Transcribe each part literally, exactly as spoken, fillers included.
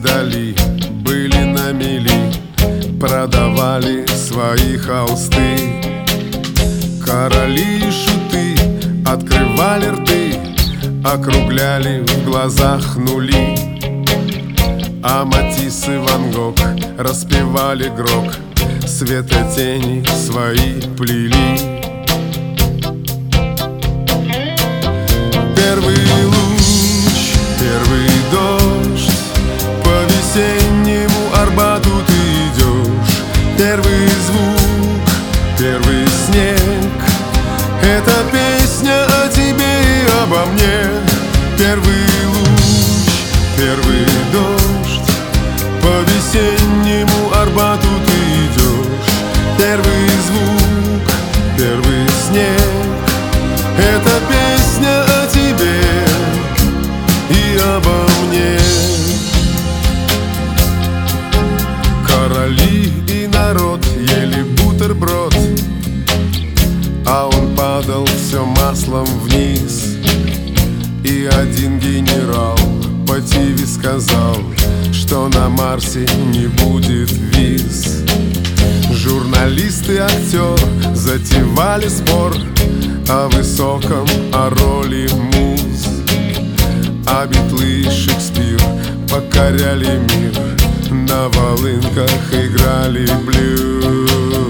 Дали были на мели, продавали свои холсты. Короли и шуты открывали рты, округляли в глазах нули. А Матисс и Ван Гог распевали грок, светотени свои плели. Первый луч, первый дождь, по весеннему Арбату ты идешь. Первый звук, первый снег, это песня о тебе и обо мне. Первый луч, первый дождь, по весеннему Арбату ты идешь. Первый звук, первый снег, это песня о тебе и обо мне. Короли и народ ели бутерброд, а он падал все маслом вниз. И один генерал по ТВ сказал, что на Марсе не будет виз. Журналист и актер затевали спор о высоком, о роли муз. А Битлы и Шекспир покоряли мир, на волынках играли блюз.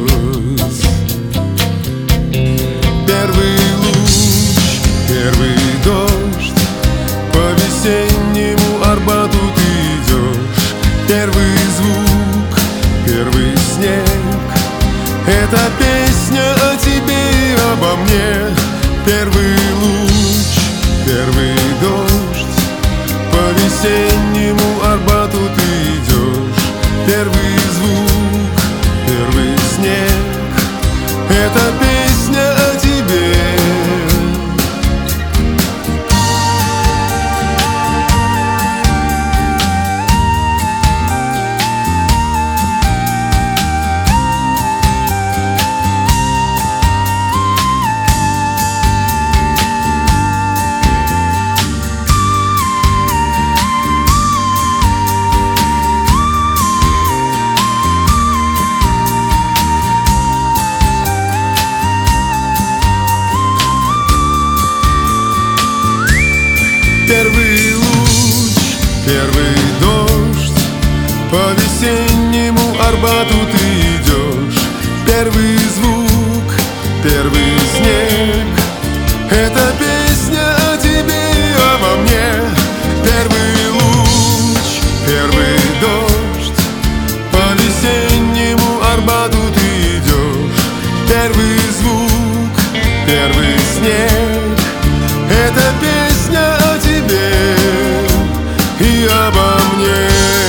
Первый луч, первый дождь, по весеннему Арбату ты идешь. Первый звук, первый снег, это песня о тебе и обо мне. Первый луч, первый дождь, по весеннему Арбату ты идешь. Первый звук, первый снег, это песня о тебе. Первый луч, первый дождь, по весеннему Арбату ты идешь. Первый звук, первый снег, это песня о тебе и обо мне. Первый луч, первый дождь, по весеннему Арбату ты идешь. Первый звук, первый снег, это песня о тебе и обо мне.